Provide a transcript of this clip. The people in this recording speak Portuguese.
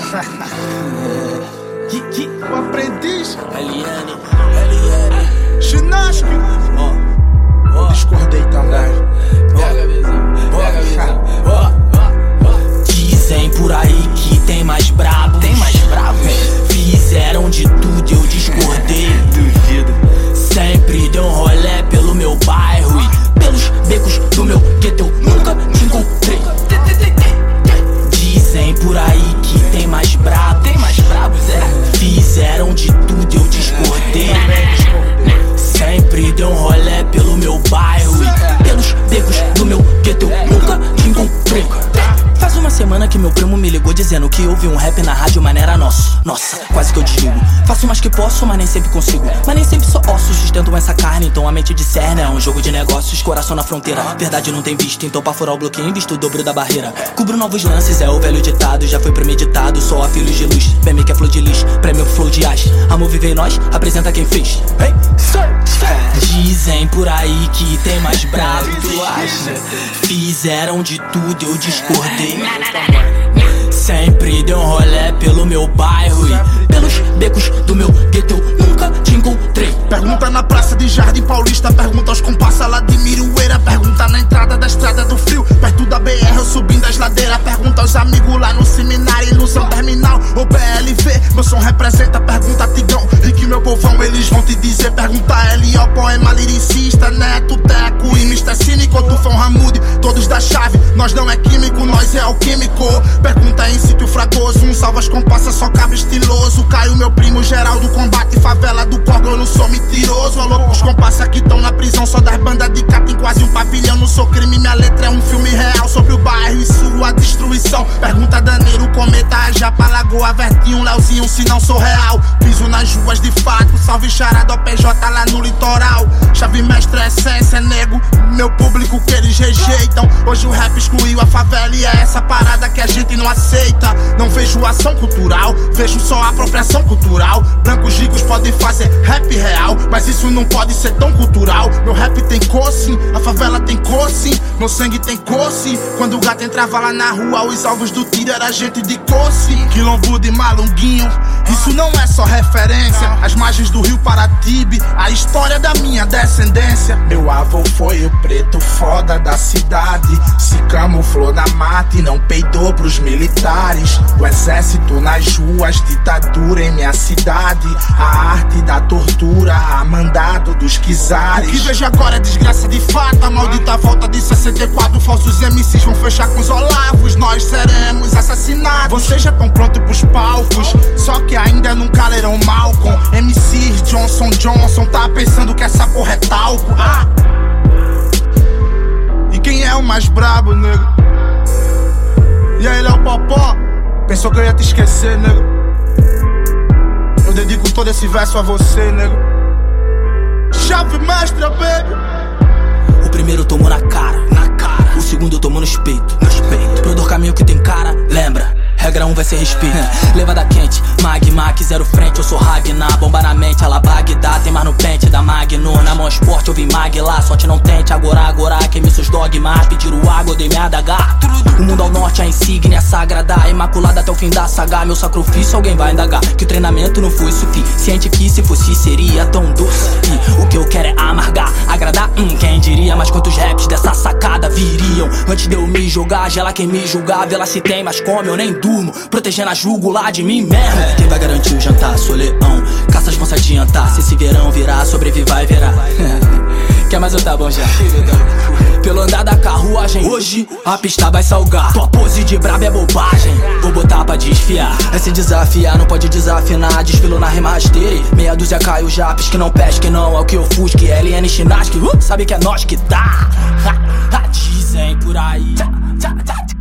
O aprendiz LN ginástica. Eu discordei também. Pega a visão. Dizem por aí que tem mais brabo. Tem mais brabo? Fizeram de tudo, eu discordei. Duvido. Sempre deu um rolê pelo meu bairro e pelos becos do meu gueto eu nunca te encontrei. Dizem por aí que tem mais brabo. Tem mais brabos, é? Fizeram de tudo, eu discordei. Sempre deu um rolê pelo meu bairro e pelos becos do meu gueto eu nunca te encontrei. Faz uma semana que meu primo me ligou dizendo que ouvi um rap na rádio, mas não era nosso. Nossa, quase que eu desligo. Faço mais que posso, mas nem sempre consigo. Mas nem sempre só osso, sustento essa carne. Então a mente discerne, é um jogo de negócios. Coração na fronteira, verdade não tem visto. Então pra furar o bloqueio, invisto o dobro da barreira. Cubro novos lances, é o velho ditado. Já foi premeditado, só a filhos de luz. PM que é flor de lis, prêmio flow de as. Amor vive em nós, apresenta quem fez. Hey, dizem por aí que tem mais bravo, tu acha? Fizeram de tudo, eu discordei. Sempre deu um rolê pelo meu bairro e pelos becos do meu gueto eu nunca te encontrei. Pergunta na praça de Jardim Paulista, pergunta aos comparsas lá de Mirueira. Pergunta na entrada da Estrada do Frio, perto da BR eu subindo as ladeiras. Pergunta aos amigos lá no seminário, ilusão terminal ou BLV. Meu som representa, pergunta a Tigrão e que meu povão eles vão te dizer. Pergunta a L.O. poema liricista, Neto, Teco e Mr. Cínico. Tufão Ramude, todos da chave, nós não é químico, nós é alquímico. Pergunta em sítio fragoso, um salva as compassas, só cabe estiloso. Caiu meu primo geral do combate, favela do Congo, eu não sou mentiroso. Alô, os compassas que tão na prisão, só das bandas de cá tem quase um pavilhão. Não sou crime, minha letra é um filme real sobre o bairro e sua destruição. Pergunta Daneiro, Cometa, Japa, Lagoa, Vertinho, Leozinho, se não sou real. Piso nas ruas de fato, salve charada, PJ lá no litoral. Chave mestre, essência, é nego, meu público que eles rejeitam. Hoje o rap excluiu a favela e é essa parada que a gente não aceita. Não vejo ação cultural, vejo só apropriação cultural. Brancos ricos podem fazer rap real, mas isso não pode ser tão cultural. Meu rap tem cor sim, a favela tem cor sim, meu sangue tem cor sim. Quando o gato entrava lá na rua, os alvos do tiro era gente de cor sim. Quilombo de Malunguinho, isso não é só referência. As margens do rio Paratibe, a história da minha descendência. Meu avô foi o preto foda da cidade, se camuflou na mata e não peidou pros militares. O exército nas ruas, ditadura em minha cidade. A arte da tortura, a mandado dos quizares. O que vejo agora é desgraça de fato. A maldita volta de 64. Falsos MCs vão fechar com os olavos. Nós seremos assassinados. Vocês já tão prontos pros palcos, só que ainda nunca leram Malcolm. MCs Johnson tá pensando que essa porra é talco. E quem é o mais brabo, nego? E aí, Léo Popó, pensou que eu ia te esquecer, nego? Eu dedico todo esse verso a você, nego. Chave mestre, baby. O primeiro tomou na cara, o segundo tomou no peito. Pro dor caminho que tem cara, lembra? Regra 1 vai ser respeito. Levada quente, Mag, zero frente, eu sou Ragnar. Bomba na mente, ela Bagdá. Tem mais no pente da Magno. Na mão esporte eu vim Mag lá, sorte não tente. Agora, queime seus dogmas. Pediram água, eu dei minha adaga. O mundo ao norte, a insígnia sagrada, imaculada até o fim da saga. Meu sacrifício alguém vai indagar, que o treinamento não foi suficiente, que se fosse seria tão doce. E o que eu quero é amargar, agradar, quem diria. Mas quantos raps dessa sacada viriam antes de eu me jogar? Gela quem me julgava, ela se tem, mas come eu nem durmo, protegendo a jugular de mim mesmo. Quem vai garantir o jantar? Sou leão, caças vão se adiantar. Se esse verão virar, sobrevivar e verá. Quer mais eu tá bom já? Pelo andar da carruagem, hoje a pista vai salgar. Tua pose de brabo é bobagem, vou botar pra desfiar. É se desafiar, não pode desafinar. Desfilo na rima rasteira, meia dúzia caiu japes. Que não pesque, não é o que eu fusque. LN ginástica, sabe que é nós que dá. Dizem por aí.